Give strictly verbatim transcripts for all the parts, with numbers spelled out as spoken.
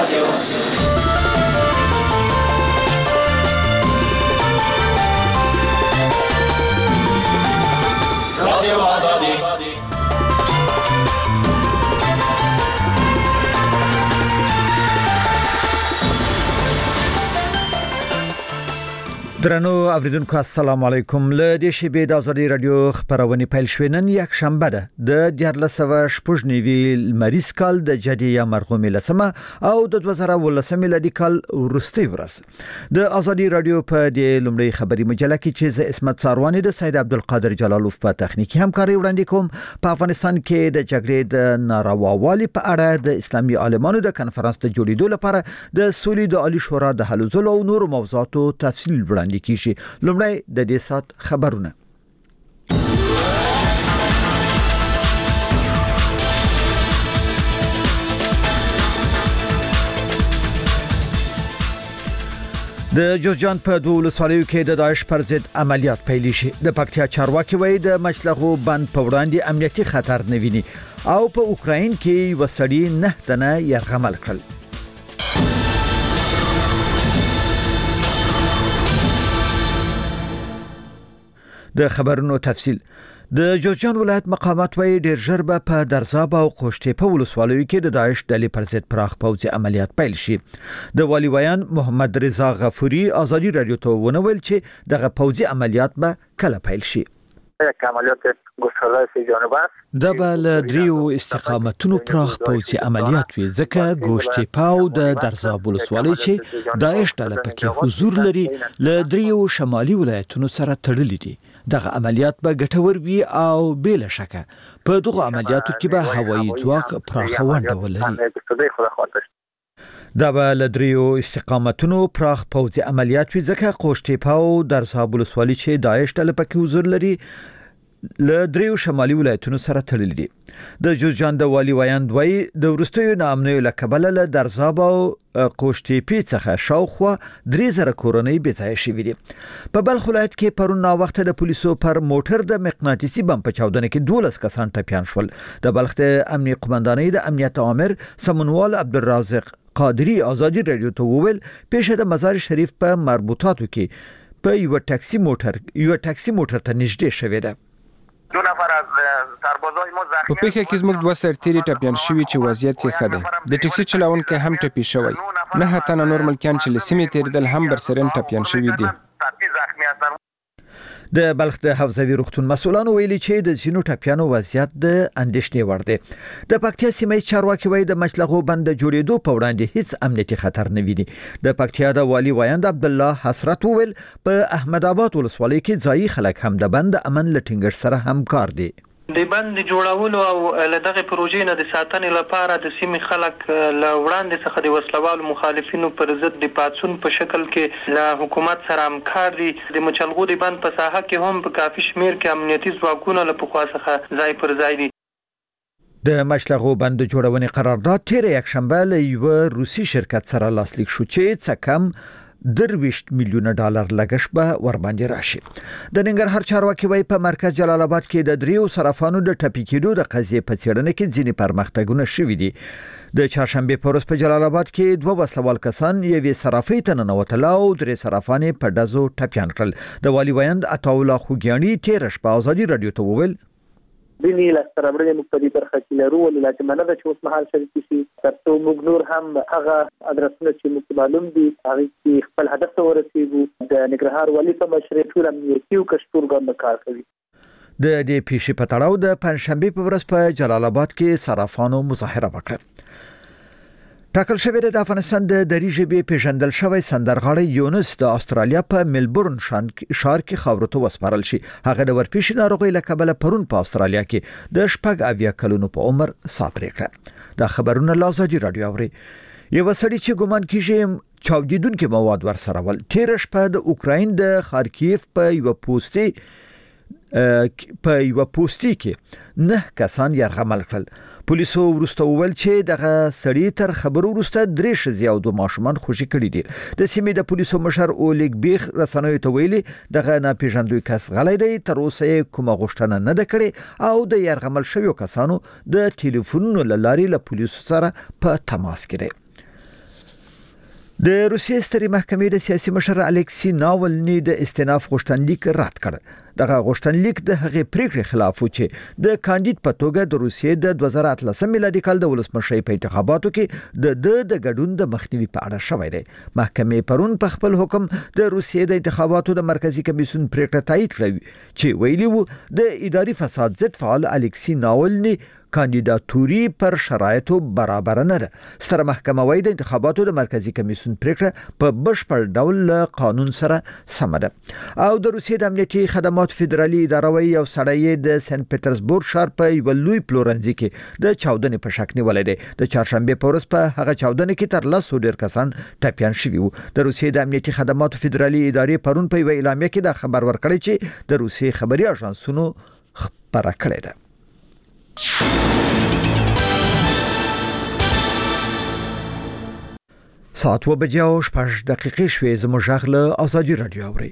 رادیو آزادی. درنو اوریدونکو السلام علیکم. له دې شیبې د ازادي رادیو خبرونه پیل شوې. نن یک شنبه ده د دیارلس سوه شپږ نوي لمریز کال د جدي یا مرغومې لسمه او د دوه زره ولسم میلادي کال وروستي ورځ. د ازادي رادیو په دې لومړی خبري مجله کې چې ز اسمت ساروانی د سید عبدالقادر جلالوف په تخنیکی همکاري وړاندې کوم. په افغانستان کې د جګړې د نارواوالي په اړه د اسلامي عالمانو د کنفرانس د جوړېدو لپاره د سولې د عالی شورا د هلو ځلو او نور موضوعاتو تفصیل وړاندې کیږي. لومړی د دې سات خبرونه. د جوزجان په دوه ولسوالیو کې د داعش پر ضد عملیات پیل شي. د پکتیا چارواکي وایي د مچلغو بند په وړاندې امنیتي خطر نه ویني او په اوکراین کې وسړي نه تنه یرغمل کړل. د خبرونو تفصیل. د جوزجان ولایت مقامات وایي ډیر ژر به په درزاب او قوشتې په ولسوالیو کې د داعش ډلې پر ضد پراخ پوځي عملیات پیل شي. د والی ویان محمد رضا غفوري ازادي رادیو ته ونویل چې دغه پوځي عملیات به کله پیل شي. عملیات گسترده سه جانبه است. د بل دریو استقامتونو پراخ پوځي عملیات وي ځکه ګوشتې پاو د درزاب ولسوالۍ چې داعش ډله پکې حضور لري له دریو شمالي ولایتونو سره تړلي دي. دغه عملیات به ګټور وي او بلا شکه په دغه عملیاتو کې به هوایي ځواک پراخه ونډه ولري. دا به لدریو استقامتونو پراخ پوځي عملیات وي ځکه قوشتې پاو درزاب ولسوالۍ چې داعش ډله پکې حضور لري له دریو شمالي ولایتونو سره تړلي دي. د جوزجان د والی ویاند وایي د ورستیو نامنوي له کبله له درزاب او قوشتې پی څخه شاوخوا درې زره کورنۍ بې ځایه شوي دي. په بلخ ولایت کې پرون ناوخته د پولیسو پر موټر د مقناطیسي بم په چاودنه کې دولس کسان ټپیان شول. د بلخ د امنیي قومندانۍ د امنیت عامر سمونوال عبدالرازق قادری ازادي رادیو ته وویل پیښه د مزار شریف په مربوطاتو کې په یو ټاکسي موټر یو ټاکسي موټر ته نږدې شوې ده. دو نفر از سربازای ما زخمی. په پیښه کې زموږ دوه سرتیري ټپیان شوي چې وضعیت یې ښه دی. د ټکسي چلونکي هم ټپي شوی. نه تنه نور ملکیان چې له سیمې تیریدل هم برسرین ټپیان شوي دي. د بلخ د حوزوي روغتون مسؤلانو ویلي چې د ځینو ټپیانو وضعیت د اندېښنې وړ دی. د پکتیا سیمې چارواکي وایي د مچلغو بند جوړېدو په وړاندې هیڅ امنیتي خطر نه ویني. د پکتیا د والی ویاند عبد الله حسرت وویل په احمد آباد ولسوالۍ کې ځایي خلک هم د بند امن له ټینګښت سره همکار دي. د بند جوړولو او لدغه پروژې نه د ساتنې لپاره د سیمې خلک له وړاندې څخه د وسلوالو مخالفینو پر ضد د پاتسون په شکل کې له حکومت سره همکار دي. د مچلغو د بند په ساحه کې هم په کافي شمیر کې امنیتي ځواکونه له پخوا څخه ځای پر ځای دي. د مچلغو بند جوړونې قرارداد تیر یک شنبه له یو روسي شرکت سره لاسلیک شو چې څه کم درویشت میلیونه ډالر لګښت به ور باندې راشي. د ننګرهار چارواکي وایي په مرکز جلال آباد کې د دریو صرافانو د ټپي کېدو د قضیې په څېړنه کې ځینې پرمختګونه شوي دي. د چهارشنبه په ورځ په جلال آباد کې دوه وسلوال کسان یوې صرافۍ ته ننوتل او درې صرافانې په ډزو ټپیان کړل. د والی ویاند عطاالله خوګیاڼي تېره شپه ازادي رادیو ته وویل دیني لسترابړې مختلفي برخه کې لرو ولایت منه چې اوس مهال شریک شي ترڅو موږ نور هم هغه ادرسونه چې موږ معلوم دي هغه چې خپل هدف ته ورسېږو. د ننګرهار والي په مشرۍ ټول امنیتي او کشتورګان کار کوي. د دې پیښې په تړاو د پنځشنبه په ورځ په جلال آباد کې صرافانو مظاهره وکړه. ټاکل شوی د افغانستان د دری ژبې پیژندل شوی سندرغاړی یونس د استرالیا په ملبورن ښار کې خاورو ته وسپارل شي. هغه د ورپېښې ناروغۍ له کبله پرون په استرالیا کې د شپږ اویا کلونو په عمر ساه پرې کړه. دا خبرونه له ازادي رادیو اوري. یو سړی چې ګومان کیږي چاودیدونکو مواد ورسره ول تیر شپه د اوکراین د خارکیف په یو پوسټي په یو پوسټي کې نه کسان یرغمل کړل. پولیسو ورسته وویل چې دغه سړی تر خبرو ورسته درې ښځې او دوه ماشومان خوشي کړي دي. د سیمې د پولیسو مشر اولیګ بیخ رسنیو ته ویلي دغه ناپېژندل کس غلی دی. تر اوسه کومه غوښتنه نه ده کړې او د یرغمل شویو کسانو د ټلیفونونو له لارې له پولیسو سره په تماس کې دی. د روسیې سترې محکمې د سیاسي مشر الکسی ناولني د استئناف غوښتنلیک رد کړ. دغه غوښتنلیک د هغې پریکړې خلاف و چې د کاندید په توګه د روسیې د دوه زره اتلسم میلادي کال د ولسمشرۍ په انتخاباتو کې د د د ګډون د مخنیوي په اړه شوی دی. محکمې پرون په خپل حکم د روسیې د انتخاباتو د مرکزی کمیسیون پریکړه تایید کړې چې ویلي وو د اداري فساد ضد فعال الکسی ناولني کاندیداتوري پر شرایطو برابر نه ده. ستره محکمه وايي د انتخاباتو د مرکزی کمیسیون پریکړه په بشپړ ډول له قانون سره سم ده. او د روسیې د امنیتي خدماتو فدرالي اداره وايي یو سړی د سنت پټرزبورګ ښار په یو لوی پلورنځي کې د چاودنې په شک نیولې ده. د چهارشنبه په ورځ په هغه چاودنه کې تر لسو ډیر کسان ټپیان شوي وو. د روسیې د امنیتي خدماتو فدرالي ادارې پرون په یو اعلامیه کې دا خبر ورکړی چې د روسیې خبري اژانسونو خبره کړې ده. ساعت و بجې او شپږ دقیقې شوې. زموږ غږ له ازادي رادیو اوري.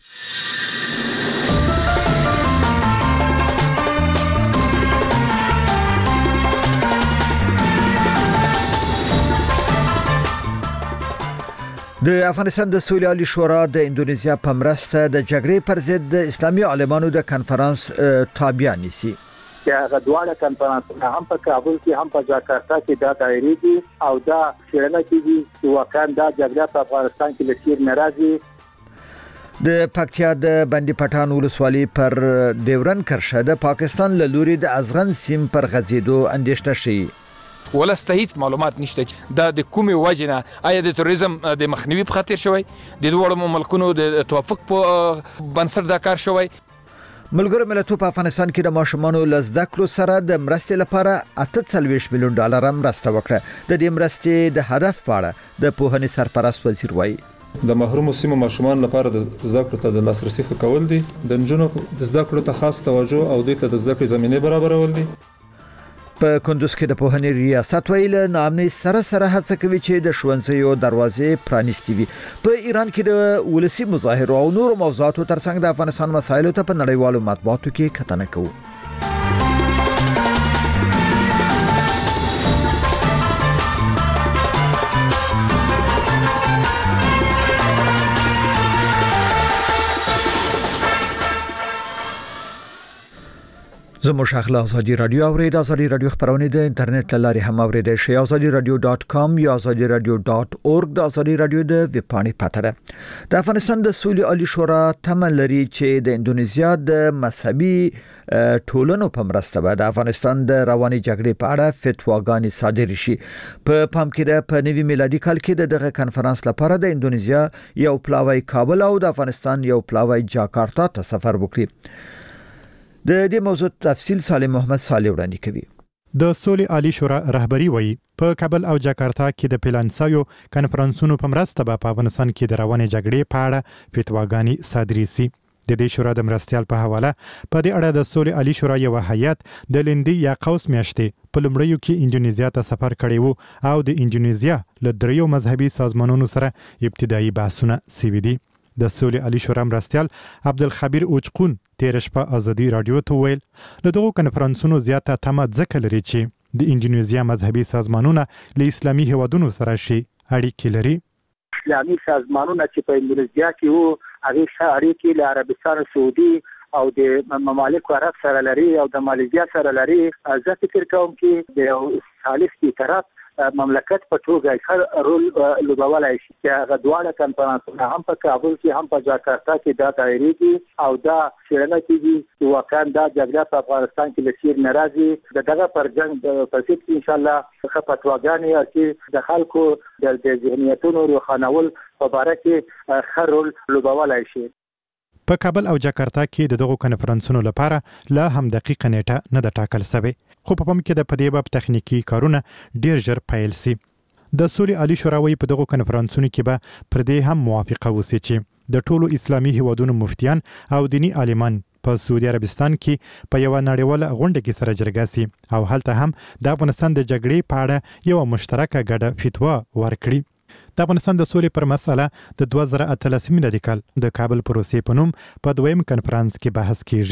د افغانستان د سولې عالی شورا د اندونیزیا په مرسته د جګړې پر ضد د اسلامي عالمانو د کنفرانس تابع نیسي. چې هغه دواړه کنفرانسونه هم په کابل کې هم په جاکارتا کې دا دایري دي او دا څېړنه کیږي چې واقعا دا جګړه په افغانستان کې لچیر ناراضي. د پکتیا د بندي پټان ولسوالۍ پر ډیورن کرښه د پاکستان له لوري د ازغن سیم پر غځېدو اندېښنه شي. ولسته هیڅ معلومات نشته دا د کومې وجنه آیا د توریزم د مخنیوي په خاطر شوی د دوه ملکونو د توافق په بنسټ دا کار شوی. ملګرو ملتونو په افغانستان کې د ماشومانو لزده کړو سره د مرستې لپاره اته څلوېښت میلیون ډالر مرسته وکړه. د دې مرستې د هدف په اړه د پوهنې سرپرست وزیر وایي د محرومو سیمو ماشومان لپاره د زده کړو ته د لاسرسي ښه کول دي، د نجونو د زده کړو ته خاص توجه او دوی ته د زده کړې زمینه برابرول دي. په کندوز کې د پوهنې ریاست ویل نامنې سره سره هڅه کوي چې د ښوونځیو دروازې پرانیستې وي. په ایران کې د ولسی مظاهرو او نورو موضوعاتو ترڅنګ د افغانستان مسایلو ته په نړیوالو مطبوعاتو کې کتنه کوو. زموږ شغله ازادي رادیو اورید. ازادي رادیو خبرونه د انټرنیټ لارې هم اوریدای شئ. ازادي رادیو ډاٹ کام یا ازادي رادیو ډاٹ اورګ د ازادي رادیو د ویب پاڼې پته ده. د افغانستان د سولې عالی شورا تمه لري چې د اندونیزیا د مذهبي ټولنو په مرسته به د افغانستان د رواني جګړې په اړه فتواګانې صادر شي. په پام کې ده په نوي میلادي کال کې د دغه کنفرانس لپاره د اندونیزیا یو پلاوی کابل او د افغانستان یو پلاوی جاکارتا ته سفر وکړي. د دې موضوع تفصیل سالم محمد صالح وړاندې کوي. د سولې عالی شورا رهبری وایي په کابل او جاکارتا کې د پلانسایو کنفرانسونو په مرسته به په افغانستان کې د روانې جګړې په اړه فتواګانې صادرې شي. د دې شورا د مرستيال په حواله په دې اړه د سولې عالی شورا یو هیئت د لندې یا قوس میاشتې په لومړیو کې انډونیزیا ته سفر کړی وو او د انډونیزیا له دریو مذهبي سازمانونو سره ابتدایي بحثونه شوي دي. د سولې عالی شورا مرستيال عبدالخبیر اوچقون تیر شپه ازادي رادیو ته ویل له دغو کنفرانسونو زیاته تمه ځکه لري چې د انډونیزیا مذهبي سازمانونه له اسلامي هیوادونو سره شي اړیکې لري. اسلامي سازمانونه چې په انډونیزیا کې وو هغه سره اړیکې له عربستان سعودي او د ممالک عرب سره لري او د مالیزیا سره لري. زه فکر کوم چې د خالص طرف مملکت په توګه ښه رول لوبولای شي. چې غدواړه کنفرانسونه هم په کابل کې هم په جاکارتا کې دا دایري دي او دا څېړنه کیږي چې واقعا دا جګړه په افغانستان کې لچیر ناراضي د دغه پر جنگ په ضد کې ان شاء الله ښه فتواګانې او چې د خلکو د ذهنیتونو روښانول په باره کې ښه رول لوبولای شي. په کابل او جاکارتا کې د دغو کنفرانسونو لپاره لا هم دقیقه نیټه نه ده ټاکل شوې، خو په پام کې د پدې باب تخنیکی کارونه ډیر ژر پیل شي. د سولې عالی شورا وايي په دغو کنفرانسونو کې به پر دې هم موافقه وشي چې د ټولو اسلامي هیوادونو مفتیان او دینی عالمان په سعودي عربستان کې په یو نړیواله غونډه کې سره جرګه شي او هلته هم د افغانستان د جګړې په اړه یو مشترکه ګډه فتوا ورکړي. د افغانستان د سولې پر مسله د دوه زره اتلسم میلادي کال د کابل پروسې په نوم په دویم کنفرانس کې بحث کیږي.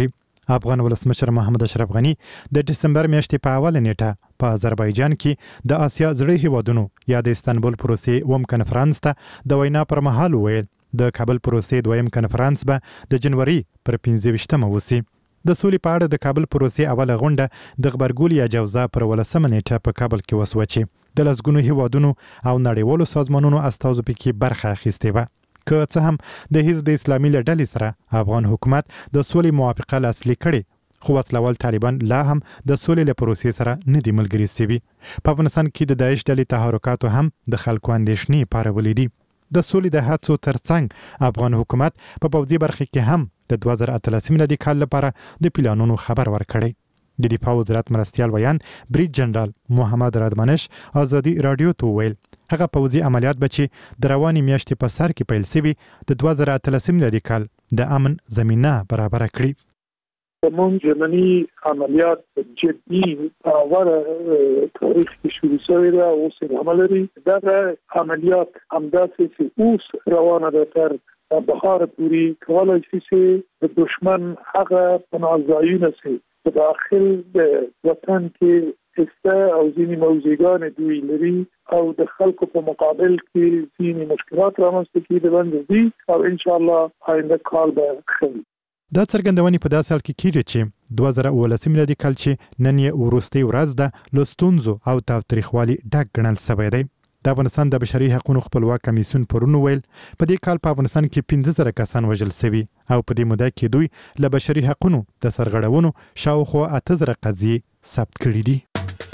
افغان ولسمشر محمد اشرف غنی د دسمبر میاشتې په اوله نیټه په آذربایجان کې د آسیا زړې هیوادونو یا د استانبول پروسې وم کنفرانس ته د وینا پر مهال ویل د کابل پروسې دویم کنفرانس به د جنوري پر پنځه ویشتمه وسی. د سولې په اړه د کابل پروسې اوله غونډه د غبرګول یا جوزا پر ولسمه نیټه په کابل کې وسوه چې د لسګونو هیوادونو او نړیوالو سازمانونو استازو پکې برخه اخیستې وه. که څه هم د حزب اسلامي له ډلې سره افغان حکومت د سولې موافقه لاسلیک کړې، خو وسلوال طالبان لا هم د سولې له پروسې سره نه دي ملګري سوي. په افغانستان کې د داعش ډلې تحرکاتو هم د خلکو اندېښنې پارولې دي. د سولې د هڅو ترڅنګ افغان حکومت په پوځي برخه کې هم د دوه زره اتلسم میلادي کال لپاره د پلانونو خبر ورکړی. د دفاع وزارت مرستیال ویان بریج جنرال محمد رادمنش آزادي رادیو ته ویل هغه پوځي عملیات به چې د روانې میاشتې په سر کې پیل شوي د دوه زره اتلسم میلادي کال د امن زمینه برابره کړي. زمون جرمني عملیات جدي اوله تاریخ کې شروع شوی دا اوس عمل لري. دا عملیات همداسې چې اوس روانه ده تر بهار پوری کولای شي چې د دشمن هغه پناهځایونه سي په داخل د وطن کې استه او ځینې موضوعګان دوی لري او د خلکو په مقابل کې ځینې مشکلات رامنځته کېدل دي او ان شاء الله آینده کال به ښه وي. دا څرګندونې په داسې حال کې کېږي چې دوه زره اوولسم میلادي کال چې نن یې وروستۍ ورځ ده له ستونزو او تاوتریخوالي ډک ګڼل سوی دی. د افغانستان د بشري حقوقو خپلواک کمیسیون پرون ویل په دې کال په افغانستان کې پنځه زره کسان وژل شوي او په دې موده کې دوی له بشري حقوقو د سرغړونو شاوخوا اته زره قضیې ثبت کړي دي.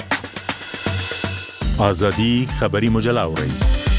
آزادي خبري مجله اورئ.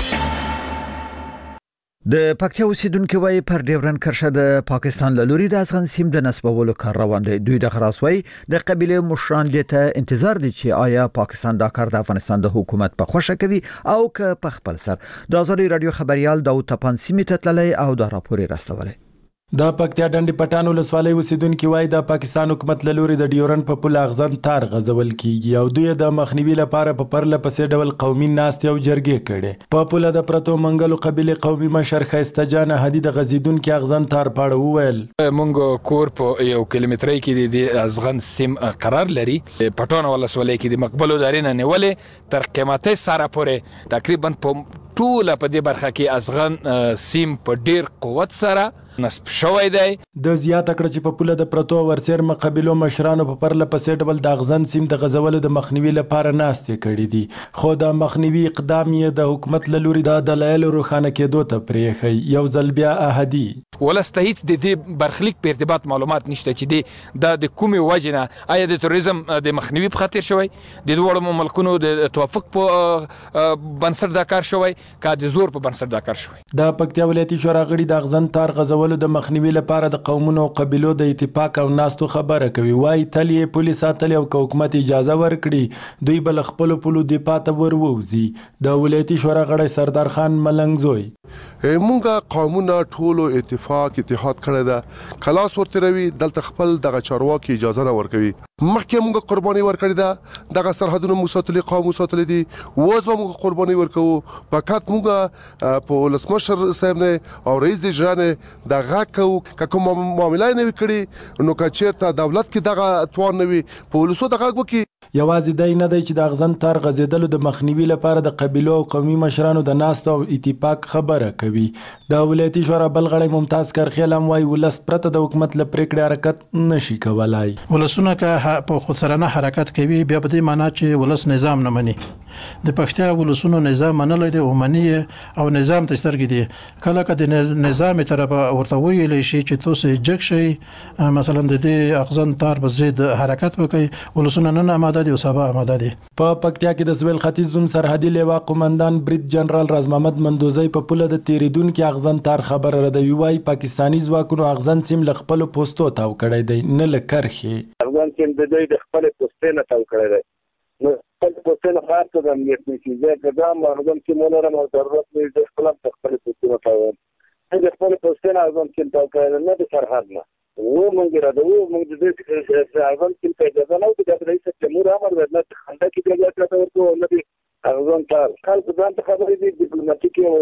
د پکتیا اوسیدونکو وايي پر ډیورن کرښه د پاکستان له لوري د افغان سیم د نسبولو کار روان دی. دوی د خلاصوي د قبيله مشران ته انتظار دي چې آیا پاکستان دا کار د افغانستان د حکومت په خوښه کوي او که په خپل سر. د آزادي رادیو خبريال داوود تپان سیمه ته تللی او دا راپور راستولی. د پکتیا ډنډ پټان ولسوالۍ اوسیدونکو وايي د پاکستان حکومت له لوري د ډیورن په پل اغزن تار غځول کیږي او دوی د مخنیوي لپاره په پرله پسې ډول قومي ناستې او جرګې کړي. په پل د پرتو منګلو قبيله قومي مشر خیسته جان هدي د غزیدونکو اغزن تار پاړه وویل مونږ کور په یو کیلومتري کې د ازغن سیم قرار لري. پټان ولسوالۍ کې د مقبلو دارینه نیولې تر قیمتي سره پورې تقریبا په ټول په دې برخه کې ازغن سیم په ډیر قوت سره نسب شوی دی. د زیاته کړ چې په پوله د پرتو ورسیر مقابلو مشرانو په پرله پسې ډول د اغزن سیم د غزولو د مخنیوي لپاره ناستې کړې دي، خو د مخنیوي اقدام یې د حکومت له لوري د دلایل روښانه کېدو ته پرېښی. یو ځل بیا احدي ولسته هیڅ د دې برخلیک په ارتباط معلومات نشته چې دی دا د کومې وجه نه آیا د توریزم د مخنیوي په خاطر شوی، د دواړو ملکونو د توافق په بنسټ دا کار شوی، کا د زور په بنسټ دا کار شوی. د پکتیا ولایتي شورا غړي د اغزن تار غزولو د مخنیوي لپاره د قومونو او قبیلو د اتفاق او ناستو خبره کوي. وايي تل یې پولیس ساتل او حکومت اجازه ورکړي دوی بل خپل پلو د پاته ورووزي. د ولایتي شورا غړي سردار خان ملنګ زوی مونږه قومونه ټولو اتفاق اتحاد کړی ده، کلاس ورته روي دلته خپل دغه چارواکي اجازه نه ورکوي. مخکې مونږه قرباني ورکړې ده، دغه سرحدونو مو ساتلي، قوم مو ساتلي دي، اوس به مونږ قرباني ورکوو. فقط مونږه په ولسمشر صاحب نه او رئیس اجرا نه د غږ کوو که کوم معامله نه وي کړې نو که چېرته دولت کې دغه توان نه وي په ولسو د غږ وکړي. یوازې دی نه دی چې د اغزن تار غځېدلو د مخنیوي لپاره د قبیلو او قومي مشرانو د ناستو او اتفاق خبره کوي. د ولایتي شورا بل غړی ممتاز کرخیل هم وایي ولس پرته د حکومت له پرېکړې حرکت نشي کولای. ولسونه که په خودسرانه حرکت کوي بیا په دې معنا چې ولس نظام نه مني. د پښتیا ولسونو نظام منلی دی او مني او نظام ته سترګې دي. کله که د نظام طرفه ورته ویلی شي چې تاسو جګ شئ مثلا د دې اغزن تار په ضد حرکت وکړي، ولسونه نن آماده دي او سبا آماده دي. په پکتیا کې د سویل ختیځ زون سرحدي لیوا قومندان بریج جنرال راز محمد مندوزی په پوله د تیریدونکو اغزن تار خبر ردوي. وايي پاکستاني ځواکونو اغزن سیم له خپل پوسټو تاو کړی دی نه له کرښې. اغزن سیم د دوی د خپل پوسټې نه تاو کړی دی. نو خپل پوسټې نه خاص د امنیت نشي زه ګدام اغزن سیم ولرم او ضرورت مې د خپل د خپل پوسټې نه تاوم. د خپل پوسټې نه اغزن سیم تاو کړی نه د سرحد نه. و مونږ را دوه مونږ د دې اغزن سیم په اجازه نه او د رئیس جمهور امر ورنه خنده کې بیا کړه ورته نه دي اغزن تار کال په ځان ته خبرې دي ډیپلوماټیکي او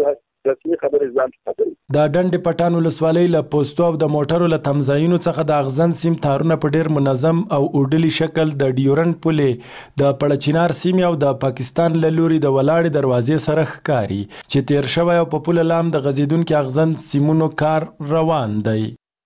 رسمي خبرې ځان ته. د ډنډ پټان ولسوالۍ له پوسټو او د موټرو له تمځایونو څخه د اغزن سیم تارونه په ډیر منظم او اوډلي شکل د ډیورنډ پولې د پړچینار سیمې او د پاکستان له لوري د ولاړې دروازې سره ښکاري چې تیر شوی او په پوله لام د غځېدونکي اغزن سیمونو کار روان دی.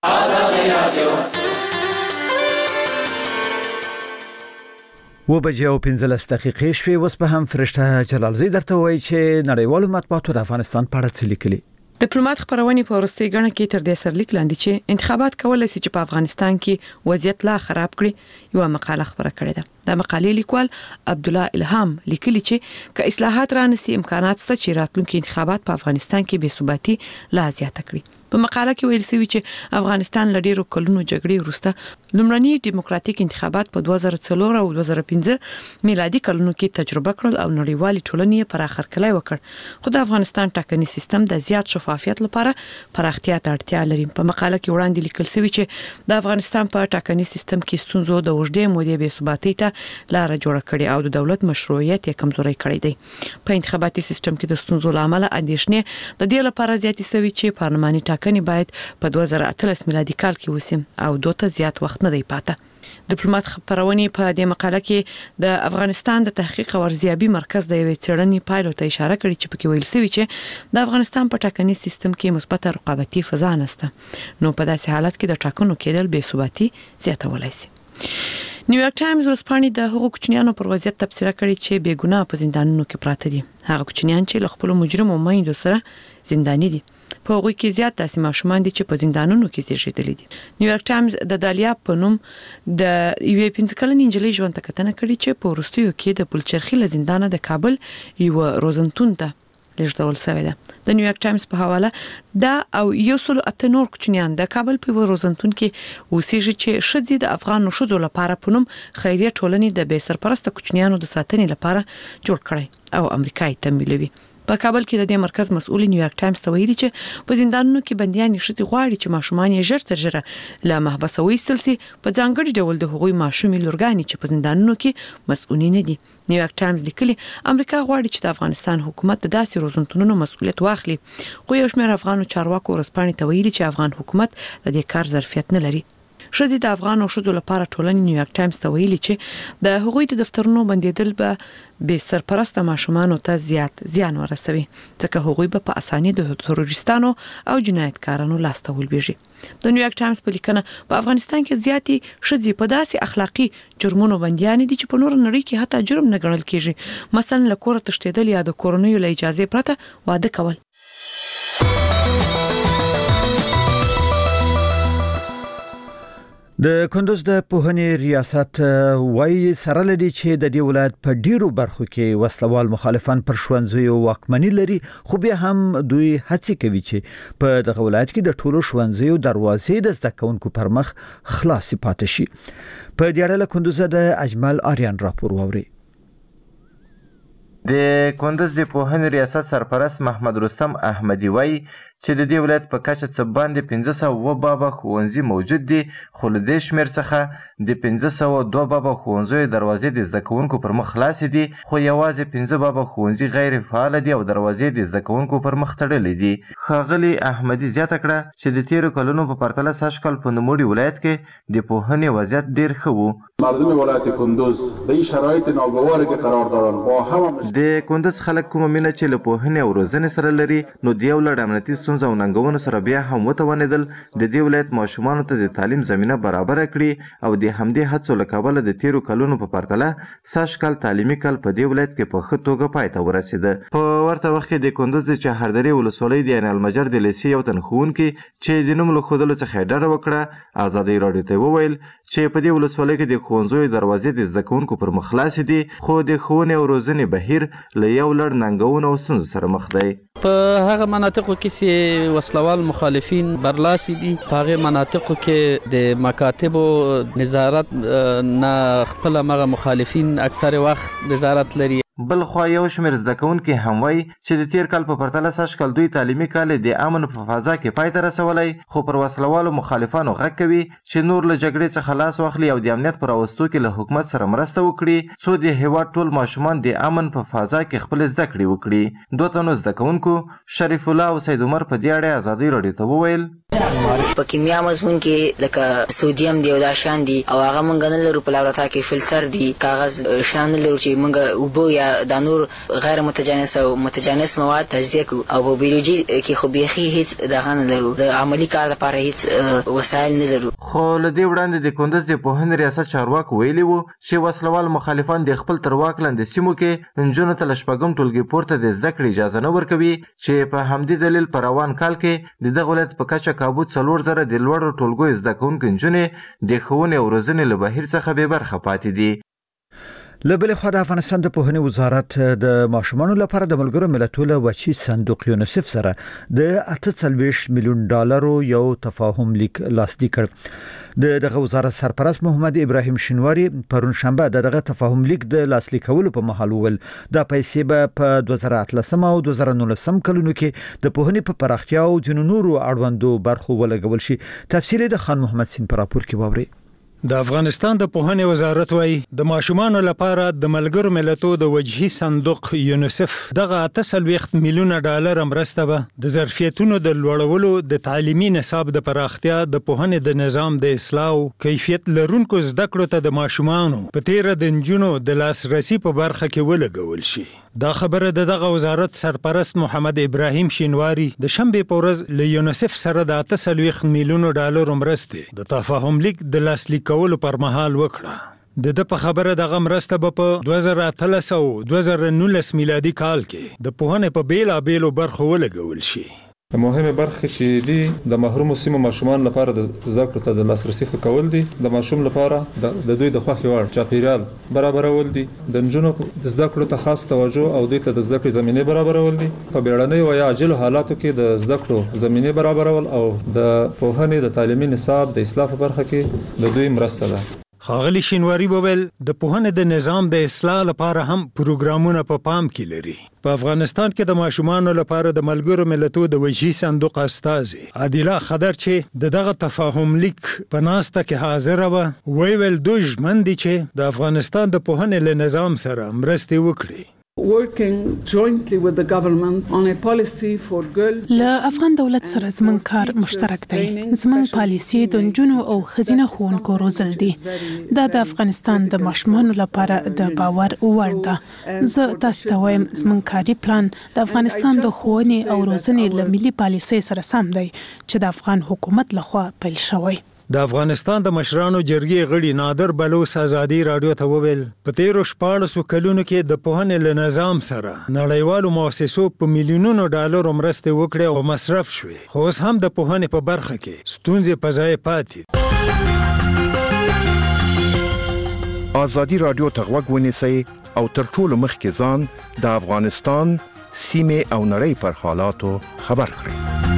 و بجې او پنځلس دقیقې شوې. اوس به هم فرشته جلالزی درته وایي چې نړیوالو مطبوعاتو د افغانستان په اړه څه لیکلي. ډیپلوماټ خبرونه په ورستۍ غړنه کې تر دې سرلیک لاندې چې انتخابات کولای شي چې په افغانستان کې وضعیت لا خراب کړي یو مقاله خبره کړې ده. د مقالې لیکوال عبد الله الهام لیکلي چې که اصلاحات رانسي امکانات شته چې راتلونکي انتخابات په افغانستان کې بې ثباتي لا زیاته کړي. په مقاله کې ویل شوی چې افغانستان له ډیرو کلونو جګړې وروسته لومړني ډیموکراتیک انتخابات په دوه زره څلور او دوه زره پنځه میلادي کلونو کې تجربه کړل او نړیوالې ټولنې پر اخرکلای وکړ. خو د افغانستان ټاکنی سیستم د زیات شفافیت لپاره پراختیا ته اړتیا لري. په مقاله کې وړاندې لیکل شوی چې د افغانستان په ټاکنی سیستم کې ستونزو د وژدې مودې بې ثباتۍ ته لار جوړه کړې او د دولت مشروعیت یې کمزوري کړی دی. په انتخاباتي سیستم کې د ستونزو لامل اندېښنې د دې لپاره زیاتې شوی چې پارلماني ټاکنې باید په دوه زره اتلس میلادي کال کې وسیم او دوه ته زیات وخت نه دی پاته. ډیپلوماټ خبرونه په دې مقاله کې د افغانستان د تحقیق او ارزیابي مرکز د یوې څېړنې پایلو ته اشاره کړې چې پکې ویل شوی چې د افغانستان په ټاکني سیستم کې مثبت رقابتي فضا نشته، نو په داسې حالت کې د ټاکنو کېدل بې ثباتي زیاتولای شي. نیویارک ټایمز ورځپاڼې د هغو کوچنیانو پر وضعیت تبصره کړې چې بې ګناه په زندانونو کې پراته دي. هغه کوچنیان چې له خپل مجرمو میندو سره زنداني دي، په هغوی کې زیات داسې ماشومان دي چې په زندانونو کې زیږیدلي دي. نیویارک ټایمز د دالیا په نوم د یوې پنځه کلنې نجلۍ ژوند ته کتنه کړې چې په وروستیو کې د پلچرخي له زندانه د کابل یو روزنتون ته لېږدول شوې ده. د نیویارک ټایمز په حواله دا او یو سل اته نور کوچنیان د کابل په روزنتون کې اوسېږي چې ښځې د افغان ښځو لپاره په نوم خیریه ټولنې د بې سرپرسته کوچنیانو د ساتنې لپاره جوړ کړی او امریکا یې تمویلوي. په کابل کې د دې مرکز مسؤل نیویارک ټایمز ته ویلي چې په زندانونو کې بنديان ښځې غواړي چې ماشومان یې ژر تر ژره له محبسه وایستل شي، په ځانګړي ډول د هغوی ماشومې لورګانې چې په زندانونو کې مسؤلین دي. نیویارک ټایمز لیکلي امریکا غواړي چې د افغانستان حکومت د داسې روزنتونونو مسؤلیت واخلي، خو یو شمېر افغان چارواکو ورځپاڼې ته ویلي چې افغان حکومت د دې کار ظرفیت نه لري. ښځې د افغان او ښځو لپاره ټولنې نیویارک ټایمز ته ویلي چې د هغوی د دفترونو بندیدل به بې سرپرسته ماشومانو ته زیات زیان ورسوي، ځکه هغوی به په اسانۍ د تروریستانو او جنایتکارانو لاسته ولویږي. د نیویارک ټایمز په لیکنه په افغانستان کې زیاتې ښځې په داسې اخلاقي جرمونو بندیانې دي چې په نور نړۍ کې حتی جرم نه ګڼل کېږي، مثلا له کوره تښتېدل یا د کورنیو له اجازې پرته واده کول. د کندوز د پوهنې ریاست وايي سره لري چې د دې ولایت په ډیرو برخو کې وسلوال مخالفان پر ښوونځیو واکمني لري، خو بیا هم دوی هڅه کوي چې په دغه ولایت کې د ټولو ښوونځیو دروازې د زده کوونکو پر مخ خلاص پاتې شي. په دې اړه له کندوز د اجمل آریان راپور واوري. د کندوز د پوهنې ریاست سرپرست محمد رستم احمدی وايي چې د دې ولایت په کچه څه باندې پنځه سوه اووه بابه ښوونځي موجود دي، خو له دې شمېر څخه د پنځه سوه دوه بابه ښوونځیو دروازې د زده کوونکو پر مخ خلاصې دي، خو یوازې پنځه بابه ښوونځي غیر فعاله دي او دروازې د زده کوونکو پر مخ تړلې دي. ښاغلي احمدي زیاته کړه چې د تیرو کلونو په پرتله سږکال په نوموړي ولایت کې د پوهنې وضعیت ډیر ښه و. مردم ولایت کندوز در این شرایط ناگواری که قرار دارند با هم د کندوز خلک کومه مینه چې له پوهنې او روزنې سره لري، نو د یو لړ امنیتي ستونزو او ننګونو سره بیا هم وتوانېدل د دې ولایت ماشومانو ته د تعلیم زمینه برابره کړي او د همدې هڅو له کبله د تیرو کلونو په پرتله سږکال تعلیمي کال په دې ولایت کې په ښه توګه پای ته ورسېده. په ورته وخت کې د کندوز د چهردرې ولسوالۍ د عین المجر د لیسې یو تن ښوونکي چې د نوم له ښودلو څخه یې ډډه وکړه ازادۍ راډیو ته وویل چې په دې ولسوالۍ کې د ښوونځیو دروازې د زده کوونکو پر مخ خلاصې دي، خو د ښوونې او روزنې بهیر له یو لړ ننګونو او ستونزو سره مخ دی. په هغه مناطقو کې چې وسلوال مخالفین برلاسي دي، په هغه مناطقو کې د مکاتبو نظارت نه خپل مغه مخالفین اکثر وخت نظارت لري. بل خو یو شمېر زده کوونکي هم وایي چې د تیر کال په پرتله سږ کال دوی تعلیمي کال د امن په فضا کې پای ته رسولی، خو پر وسلوالو مخالفانو غږ کوي چې نور له جګړې څخه لاس واخلي او د امنیت په راوستو کې له حکومت سره مرسته وکړي څو د هېواد ټول ماشومان د امن په فضا کې خپل زده کړې وکړي. دوه تنو زده کوونکو شریف الله او سید عمر په دې اړه ازادي راډیو ته وویل په کیمیا مضمون کې لکه سودیم دی او دا شان دي او هغه مونږ نه لرو په لابراتوار کې فلټر دی کاغذ شان لرو چې مونږ اوبو یا د نور غیر متجانس او متجانس مواد تجزیه کوو او په بیولوژي کې خو بیخي هیڅ دغه نه لرو د عملی کار لپاره هیڅ وسایل نه لرو. خو له دې وړاندې د کندز د پوهنې ریاست چارواکو ویلي وو چې وسلوال مخالفان د خپل تر واک لاندې سیمو کې نجونو ته له شپږم ټولګي پورته د زده کړې اجازه نه ورکوي چې په همدې دلیل په روان کال کې د دغه ولایت په کچه کابو څلور زره د لوړو ټولګیو زده کوونکو نجونې د ښوونې او روزنې له بهیر څخه بې برخه پاتې دي. له بلې خوا د افغانستان د پوهنې وزارت د ماشومانو لپاره د ملګرو ملتونو وچی صندوق یونیسف سره د اته څلوېښت میلیون ډالرو یو تفاهم لیک لاسلیک کړ. د دغه وزارت سرپرست محمد ابراهیم شینواری پرون شنبه دغه تفاهم لیک د لاسلیکولو په مهال وویل دا پیسې به په دوه زره اتلسم او دوه زره نولسم کلونو کې د پوهنې په پراختیا او د نورو اړوندو برخو ولګول شي. تفصیل د خان محمد سین پر راپور کې واوري. د افغانستان د پوهنې وزارت وایي د ماشومانو لپاره د ملګرو ملتونو د وجهي صندوق یونیسف دغه اته څلوېښت میلیونه ډالر مرسته به د ظرفیتونو د لوړولو د تعلیمي نصاب د پراختیا د پوهنې د نظام د اصلاح او کیفیت لرونکو زده کړو ته د ماشومانو په تیره د نجونو د لاسرسي په برخه کې ولګول شي. دا خبره د دغه وزارت سرپرست محمد ابراهیم شینواری د شنبه په ورځ له یونیسف سره د اته څلوېښت میلیونه ډالر مرستې د تفاهم لیک د لاسلیک کولو پر مهال وکړه. د د په خبره دغه مرسته به په دوه زره اتلس او دوه زره نولس میلادي کال کې د پوهنې په بیلابیلو برخو ولګول شي. مهمه برخه چې دي د محرومو سیمو ماشومان لپاره د زده کړو ته د لاسرسي ښه کول دي، د ماشوم لپاره د دوی د خوښې وړ چاپیریال برابرول دي، د نجونو زده کړو ته خاص توجه او دوی ته د زده کړې زمینه برابرول دي، په بیړنۍ او یا عاجل حالاتو کې د زده کړو زمینه برابرول او د پوهنې د تعلیمي نصاب د اصلاح په برخه کې د دوی مرسته ده. خاغلی شینواری وویل د پوهنې د نظام د اصلاح لپاره هم پروګرامونه په پام کې لري. په افغانستان کې د ماشومانو لپاره د ملګرو ملتونو د وجهي صندوق استازي عادله خضر چې د دغه تفاهم لیک په ناسته کې حاضر و ویل دوی ژمن دي چې د افغانستان د پوهنې له نظام سره مرسته وکړي. working jointly with the government on a policy for girls. له افغان دولت سره زموږ کار مشترک دی. زموږ پالیسي د نجونو او ښځینه ښوونکو روزل دي. دا د افغانستان د ماشومانو لپاره د باور وړ ده. زه تاسو ته وایم زموږ کاري پلان د افغانستان د ښوونې او روزنې له ملي پالیسۍ سره سم دی چې د افغان حکومت لخوا پیل شوی. د افغانستان د مشرانو جرګې غړي نادر بلوچ ازادي رادیو ته وویل په تیرو شپاړسو کلونو کې د پوهنې له نظام سره نړیوالو مؤسسو په میلیونونو ډالرو مرستې وکړې او مصرف شوې، خو اوس هم د پوهنې په برخه کې ستونزې په ځای پاتې. ازادي رادیو ته غوږ ونیسئ او تر ټولو مخکې ځان د افغانستان سیمې او نړۍ پر حالاتو خبر کړئ.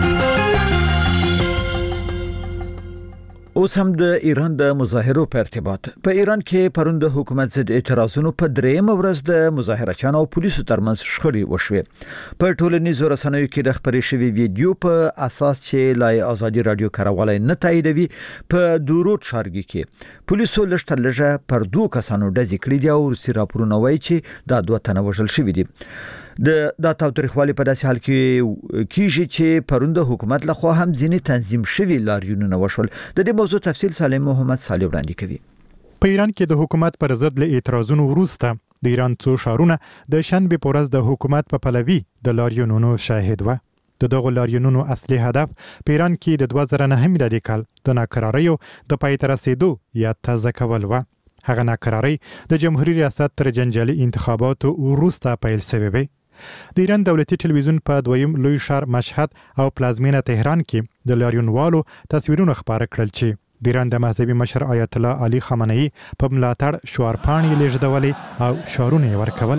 اوس هم د ایران د مظاهرو په ارتباط په ایران کې پرون د حکومت ضد اعتراضونو په درېیم ورځ د مظاهرچیانو او پولیسو ترمنځ شخړې وشوې. په ټولنیزو رسنیو کې د خبرې شوی ویډیو په اساس چې لای ازادي رادیو کاروالای نه تاییدوي په دورود ښارګي کې پولیسو لږ تر لږه پر دوه کسانو ډزې کړې دي او روسي راپورونه وایي چې دا دوه تنه وژل شوي دي. د دا تاوتریخوالي په داسې حال کې کیږي چې پرون د حکومت لخوا هم ځینې تنظیم شوي لاریونونه وشول. د دې موضوع تفصیل سالم محمد صالح وړاندې کوي. په ایران کې د حکومت پر ضد له اعتراضونو وروسته د ایران څو ښارونه د شنبه په ورځ د حکومت په پلوي د لاریونونو شاهد و. د دغه لاریونونو اصلي هدف په ایران کې د دوه زره نهم میلادي کال د ناکراریو د پای ته رسیدو یا تازه کول و. هغه ناکراری د جمهوریت ریاست تر جنجالي انتخاباتو وروسته پیل شوی و. د ایران دولتي ټلویزیون په دویم لوی ښار مشهد او پلازمینه تهران کې د لاریونوالو تصویرونه خپاره کړل چې د ایران د مذهبي مشر آیت الله علي خامنه‌ای په ملاتړ شعارپاڼې لیږدولې او شعارونه ورکول.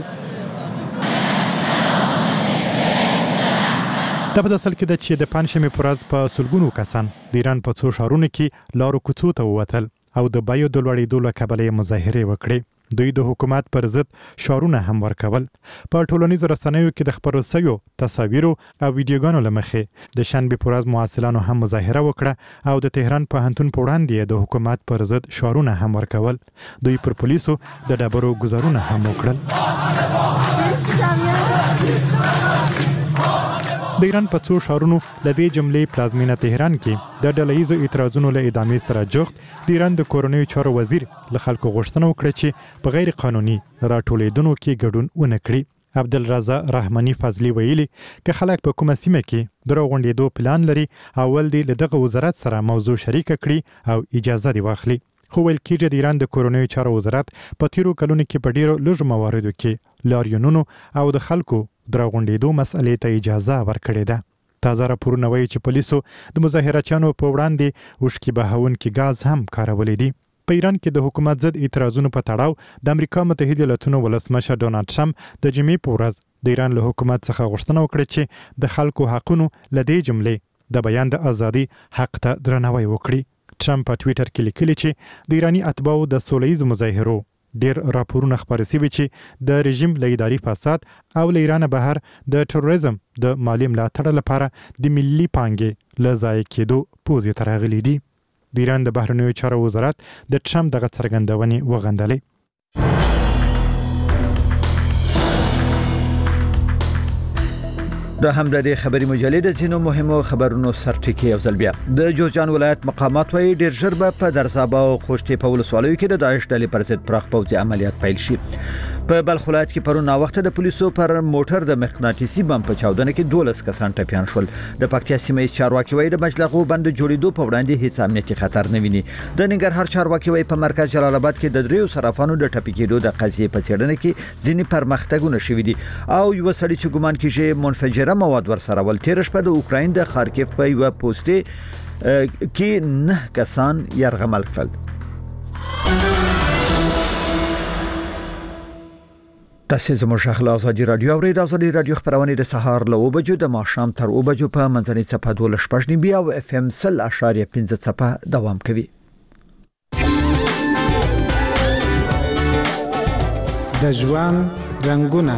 دا په اصل کې د چې د پنځمې پر ورځ په سلګونو کسان د ایران په څو ښارونو کې لارو کوڅو ته ووتل او د بیو د لوړېدو له کبله مظاهرې وکړې. دوی د حکومت پر ضد شعارونه هم ورکول. په ټولنیزو رسنیو کې د خبرو سویو تصاویرو او ویډیوګانو لمخې د شنبه پر ورځ محصلانو هم مظاهره وکړه او د تهران پوهنتون په وړاندې د حکومت پر ضد شعارونه هم ورکول. دوی پر پولیسو د ډبرو گزارونه هم وکړل. د ایران په څو ښارونو له دې جملې پلازمینه تهران کې د ډلهییزو اعتراضونو له ادامې سره جوخت د ایران د کورنیو چارو وزیر له خلکو غوښتنه وکړه چې په غیر قانوني راټولېدنو کې ګډون ونه کړي. عبدالرضا رحماني فضلي ویلي که خلک په کومه سیمه کې د راغونډېدو پلان لري اول دې له دغه وزارت سره موضوع شریکه کړي او اجازه دې واخلي. خو ویل کېږي د ایران د کورنیو چارو وزارت په تیرو کلونو کې په ډیرو لږو مواردو کې لاریونونو او د خلکو د راغونډېدو مسئلې ته اجازه ورکړې ده. تازه راپورونه وایي چې پولیسو د مظاهرچیانو په وړاندې اوښکې بهونکي ګاز هم کارولې دي. په ایران کې د حکومت ضد اعتراضونو په تړاو د امریکا متحده ایالاتونو ولسمشر ډونالډ ټرمپ د جمعې په ورځ د ایران له حکومت څخه غوښتنه وکړه چې د خلکو حقونو له دې جملې د بیان د ازادي حق ته درناوی وکړي. ټرمپ په ټویټر کې لیکلي چې د ایراني اتباعو د سولهییز مظاهرو ډیر راپورونه خپاره شوي چې د رژیم له اداري فساد او له ایران بهر د تروریزم د مالي ملاتړ لپاره د ملي پانګې له ضایع کېدو پوزې ته راغلي دي. د ایران د بهرنیو چارو وزارت د ټرمپ دغه څرګندونې وغندلې. د هم د خبري مجلې د ځینو مهمو خبرونو سرټکی او ځل بیا د جوزجان ولایت مقامات وایي ډیر ژر به په درزابه او خوشتي په ولسوالیو کې د داعش ډلې پر ضد پراخ پوځي عملیات پیل شي. په بلخ ولایت کې پرون وخت د پولیسو پر موټر د مغناطیسي بم په چاودنه کې دولس کسان ټپيان شول. د پکتیا سیمه چارواکي وایي د مجلغو بند جوړېدو په وړاندې هیڅ امنیتي خطر نه ویني. د ننګرهار چارواکي وایي په مرکز جلال آباد کې د دریو صرافانو د ټپي کېدو د قضیې په څېړنه کې ځینې پرمختګونه شوي دي او یو سړی چې ګومان کیږي منفجره مواد ورسره ول تیر شپه د اوکراین د خارکیف په یو پوسټ کې نه کسان یرغمل کړل. تاسو زموږ غږ له ازادي رادیو اورئ. د ازادي رادیو خبرونه د سهار له اوه بجو د ماښام تر اوه بجو په منځنۍ صفحه دولس شپږ نیمه او اف ام صفر اشاریه پنځه صفحه دوام کوي. د ژوند رنگونه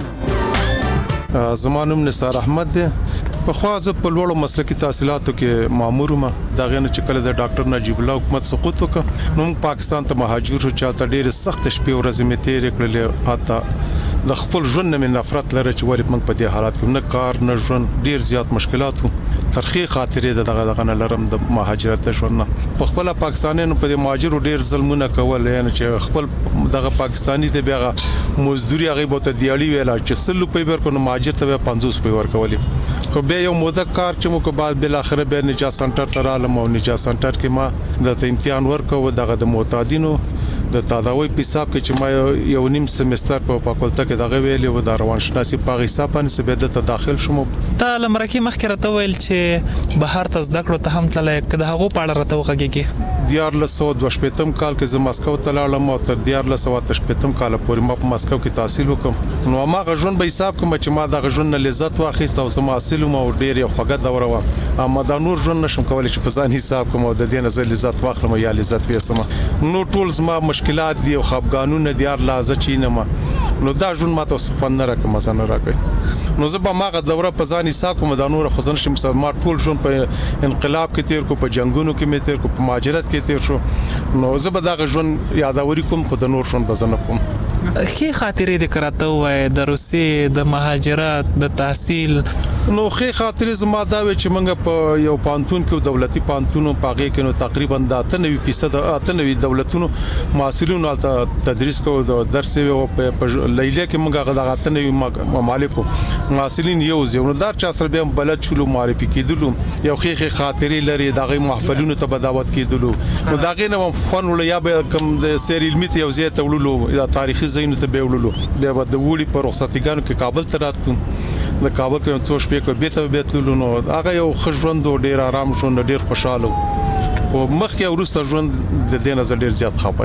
زمانوم نثار احمد دی. په خواځ په لوړو مسلکي تحصیلاتو کې مامور ما دا غنه چې کله د ډاکټر نجیب الله حکومت سقوط وکړ نو پاکستان ته مهاجر شو چې ته ډېر سخت شپې ورځې مې تیر کړلې حتی د خپل ژوند نه نفرت لري چې ورې موږ په دې حالات کې نه کار نه ژوند ډېر زیات مشکلات وو. ترخی خاطرې دغه دغه نه لرم د مهاجرت ژوند نه په خپل پاکستانیانو په مهاجرو ډېر ظلمونه کول یعنی چې خپل دغه پاکستانی ته بیا مزدوري هغه بوته دیالي ویلا چې سل په ور کو مهاجر ته پنځوس په ور کولې خو به یو موده کار چې مو کو بعد بل اخر به نجات سنټر ته رالم او نجات سنټر کې ما د امتحان ورکو دغه د معتادینو د تداوی په حساب کې چې ما یو نیم سمستر په فاکولټه کې دغه ویلې و د روانشناسي په حساب باندې سبد ته داخل شوم. ته لمرکی مخکې راته ویل چې بهر ته زده کړو ته هم تلای کده هغه پاړه راته وغږیږي. دیار له سو د شپږم کال کې زه مسکو ته لاړم او تر دیار له سو د شپږم کال پورې ما په مسکو کې تحصیل وکم. نو ما غژن به حساب کوم چې ما د غژن لذت واخیست او سم حاصل مو ډیر یو خوګه دوره و اما دا نور ژوند نشم کولای چې په ځان حساب کوم او د دې نظر لذت واخلم یا لذت وسم. نو ټول زما مشکلات دي او خفګانونه دیار لازه چینه ما نو دا ژوند ماته سپن نه راکم ځان راکې نو زه به ماغه دوره په ځان حساب کوم دا نور خزن شم ما ټول ژوند په انقلاب کې تیر کو په جنگونو کې می تیر کو په مهاجرت کې تیر شو نو زه به دا ژوند یادوري کوم خو د نور ژوند بزنه کوم. خې خاطرې د کراته وای د روسي د مهاجرت د تحصیل نو خې خاطرې زما دا و چې موږ په یو پانتون کې دولتي پانتونو پاګه کې نو تقریبا د اته نوي فیصد اته نوي دولتونو محصلینو ته تدریس کوو د درس او په لیله کې موږ غدا اته نوي ممالکو محصلین یو ځو نو دا چا سره به بلد شلو معرفي کېدلو یو خې خې خاطرې لري دغه محفلونو ته بداوت کېدلو نو داغه نو فن ول یا به کوم د سیر علمي ته یو ځای ته وړلو دا تاریخي زینو ته به وړلو بیا د وړي په رخصتګانو کې کابل ته راتلم د کابل کې څو شپې کو به ته به تللو نو هغه یو خوشوند ډیر آرام شو ډیر خوشاله خو مخکې ورسته ژوند د دې نظر ډیر زیات خپای.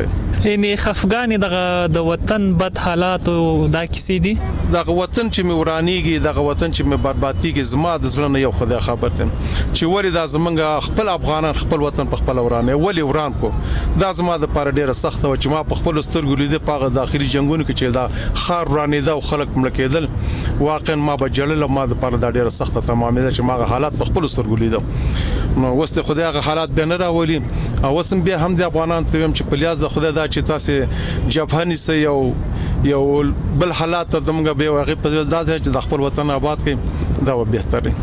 یعنی خفګان دغه د وطن بد حالات او دا کیسې دي دغه وطن چې مې ورانیږي دغه وطن چې مې بربادیږي زما د زړه نه یو خدای خبر دی چې وری دا زمونږ خپل افغانان خپل وطن په خپل ورانه ولی وران کو دا زما د پاره ډیره سخت و چې ما په خپل سترګو لیدل په داخلي جنگونو کې چې دا خار ورانې دا خلک مړ کېدل واقعا ما به جړل ما د پاره دا ډیره سخت تمامه ده چې ما حالات په خپل سترګو لیدل نو وسته خدای هغه حالات به نه راولي او وسم بیا هم د افغانان ته هم چې په لیاز د خدای دا چې تاسو جبهني سه یو یو بل حالات ته دمغه به واقع په داسې چې د خپل وطن آباد کې دا و بهتري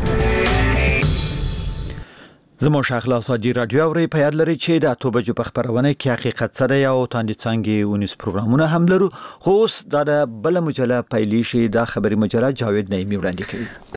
زموږ شاخلا ساجي رادیو اوري په یاد لري چې د اته بجو په خبرونه کې حقیقت سره یو تاندې څنګه ونیس پروګرامونه هم لرو خو اوس دا د بل مجله پایلی شي د خبري مجله جاوید نعیمی وړاندې کوي